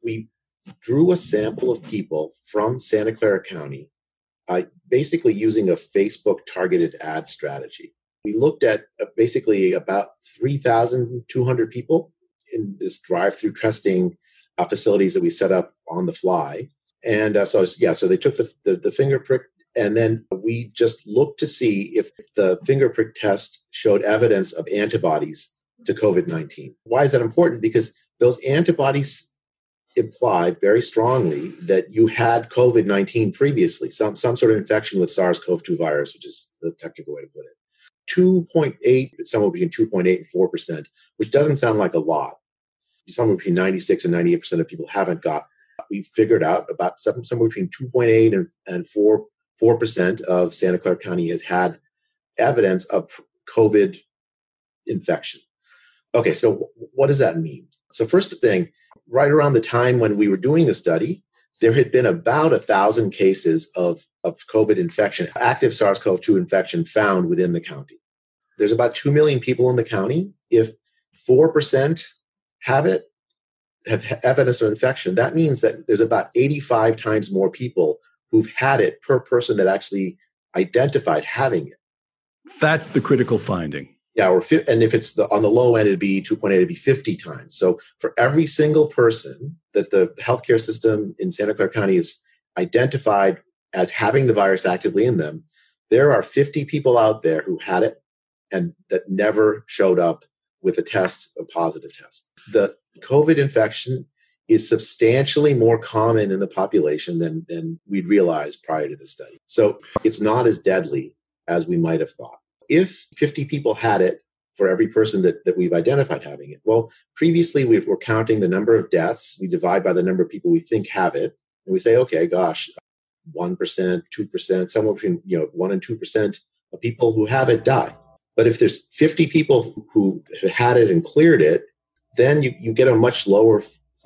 we drew a sample of people from Santa Clara County, basically using a Facebook targeted ad strategy. We looked at basically about 3,200 people in this drive-through testing facilities that we set up on the fly. And so they took the finger prick, and then we just looked to see if the finger prick test showed evidence of antibodies to COVID-19. Why is that important? Because those antibodies imply very strongly that you had COVID-19 previously, some sort of infection with SARS-CoV-2 virus, which is the technical way to put it. 2.8, somewhere between 2.8 and 4%, which doesn't sound like a lot. Somewhere between 96 and 98% of people haven't got. We figured out about somewhere between 2.8 and 4% of Santa Clara County has had evidence of COVID infection. Okay, so what does that mean? So first thing, right around the time when we were doing the study, there had been about 1,000 cases of COVID infection, active SARS-CoV-2 infection found within the county. There's about 2 million people in the county. If 4% have evidence of infection, that means that there's about 85 times more people who've had it per person that actually identified having it. That's the critical finding. Yeah, and if it's on the low end, it'd be 2.8, it'd be 50 times. So for every single person that the healthcare system in Santa Clara County is identified as having the virus actively in them, there are 50 people out there who had it and that never showed up with a positive test. The COVID infection is substantially more common in the population than we'd realized prior to the study. So it's not as deadly as we might have thought. If 50 people had it for every person that we've identified having it, well, previously we're counting the number of deaths. We divide by the number of people we think have it. And we say, okay, gosh, 1%, 2%, somewhere between 1 and 2% of people who have it die. But if there's 50 people who have had it and cleared it, then you get a much lower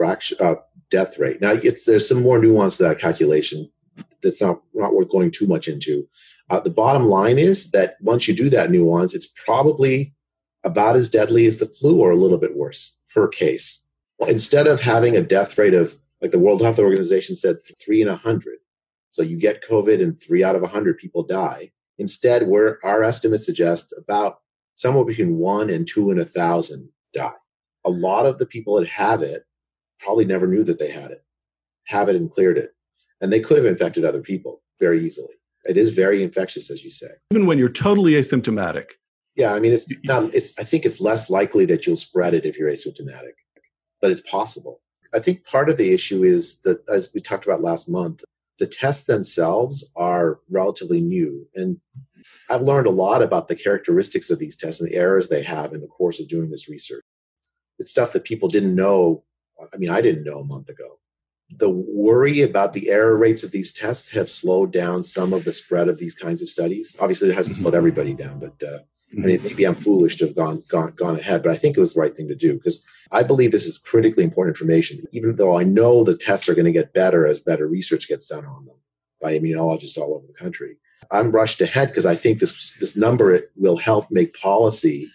death rate. Now, there's some more nuance to that calculation that's not worth going too much into. The bottom line is that once you do that nuance, it's probably about as deadly as the flu or a little bit worse per case. Instead of having a death rate of, like the World Health Organization said, 3 in 100, so you get COVID and 3 out of 100 people die. Instead, our estimates suggest about somewhere between 1 and 2 in 1,000 die. A lot of the people that have it probably never knew that they had it, have it and cleared it. And they could have infected other people very easily. It is very infectious, as you say. Even when you're totally asymptomatic. Yeah, I mean, I think it's less likely that you'll spread it if you're asymptomatic, but it's possible. I think part of the issue is that, as we talked about last month, the tests themselves are relatively new. And I've learned a lot about the characteristics of these tests and the errors they have in the course of doing this research. It's stuff that people didn't know. I mean, I didn't know a month ago. The worry about the error rates of these tests have slowed down some of the spread of these kinds of studies. Obviously, it hasn't slowed everybody down, but maybe I'm foolish to have gone ahead, but I think it was the right thing to do because I believe this is critically important information, even though I know the tests are going to get better as better research gets done on them by immunologists all over the country. I'm rushed ahead because I think this number will help make policy.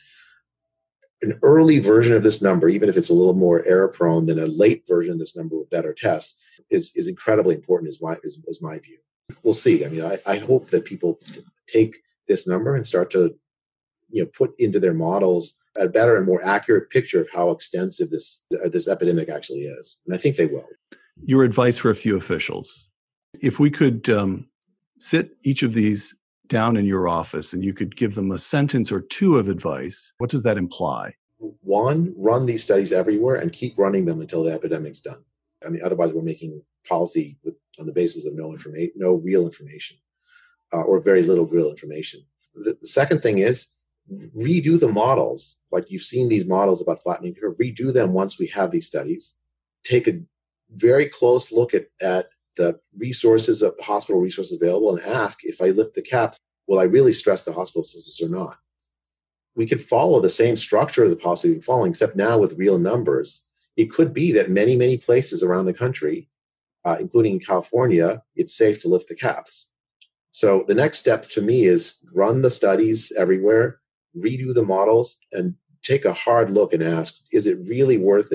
An early version of this number, even if it's a little more error-prone than a late version of this number with better tests, is incredibly important, is my view. We'll see. I mean, I hope that people take this number and start to put into their models a better and more accurate picture of how extensive this epidemic actually is. And I think they will. Your advice for a few officials. If we could sit each of these down in your office and you could give them a sentence or two of advice, what does that imply? 1, run these studies everywhere and keep running them until the epidemic's done. I mean, otherwise we're making policy on the basis of no real information, or very little real information. The second thing is redo the models. Like you've seen these models about flattening curve, redo them once we have these studies. Take a very close look at the resources of the hospital resources available and ask, if I lift the caps, will I really stress the hospital systems or not? We could follow the same structure of the policy we've been following, except now with real numbers. It could be that many, many places around the country, including in California, it's safe to lift the caps. So the next step to me is run the studies everywhere, redo the models, and take a hard look and ask, is it really worth it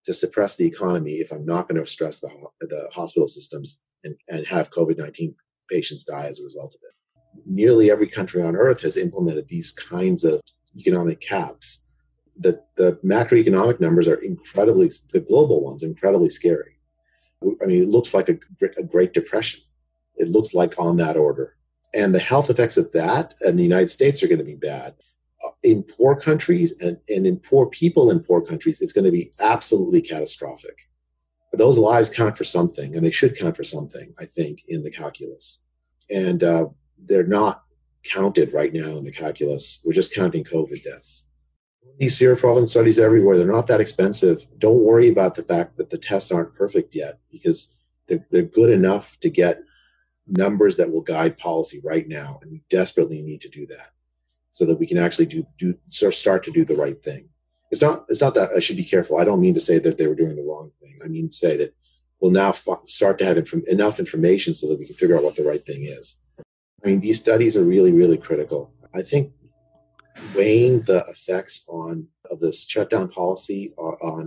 to suppress the economy if I'm not going to stress the hospital systems and have COVID-19 patients die as a result of it. Nearly every country on earth has implemented these kinds of economic caps. The macroeconomic numbers are the global ones, incredibly scary. I mean, it looks like a Great Depression. It looks like on that order. And the health effects of that in the United States are going to be bad. In poor countries and in poor people in poor countries, it's going to be absolutely catastrophic. Those lives count for something, and they should count for something, I think, in the calculus. And they're not counted right now in the calculus. We're just counting COVID deaths. These seroprevalence studies everywhere, they're not that expensive. Don't worry about the fact that the tests aren't perfect yet, because they're good enough to get numbers that will guide policy right now. And we desperately need to do that so that we can actually start to do the right thing. It's not that I should be careful. I don't mean to say that they were doing the wrong thing. I mean to say that we'll now start to have enough information so that we can figure out what the right thing is. I mean, these studies are really, really critical. I think weighing the effects of this shutdown policy on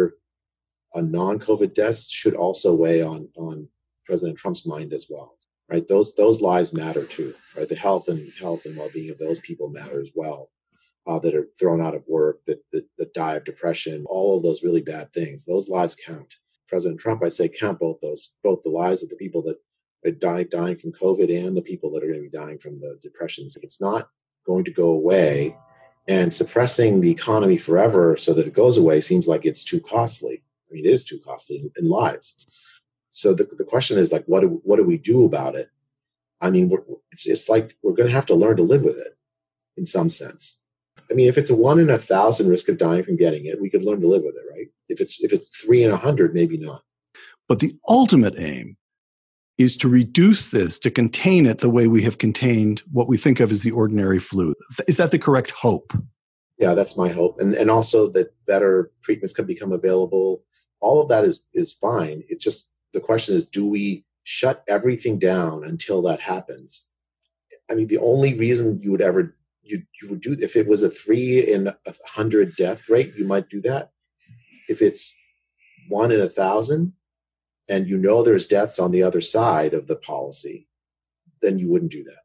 non-COVID deaths should also weigh on President Trump's mind as well. Right? Those lives matter too. Right? The health and well-being of those people matter as well. That are thrown out of work, that die of depression, all of those really bad things. Those lives count. President Trump, I say, count both the lives of the people that are dying from COVID and the people that are going to be dying from the depressions. It's not going to go away, and suppressing the economy forever so that it goes away seems like it's too costly. I mean, it is too costly in lives. So the question is, like, what do we do about it? I mean, it's like we're going to have to learn to live with it in some sense. I mean, if it's a 1 in 1,000 risk of dying from getting it, we could learn to live with it, right? If it's 3 in 100, maybe not. But the ultimate aim is to reduce this, to contain it the way we have contained what we think of as the ordinary flu. Is that the correct hope? Yeah, that's my hope. And also that better treatments can become available. All of that is fine. It's just the question is, do we shut everything down until that happens? I mean, the only reason you would ever you would do, if it was a 3 in 100 death rate, you might do that. If it's 1 in 1,000 and there's deaths on the other side of the policy, then you wouldn't do that.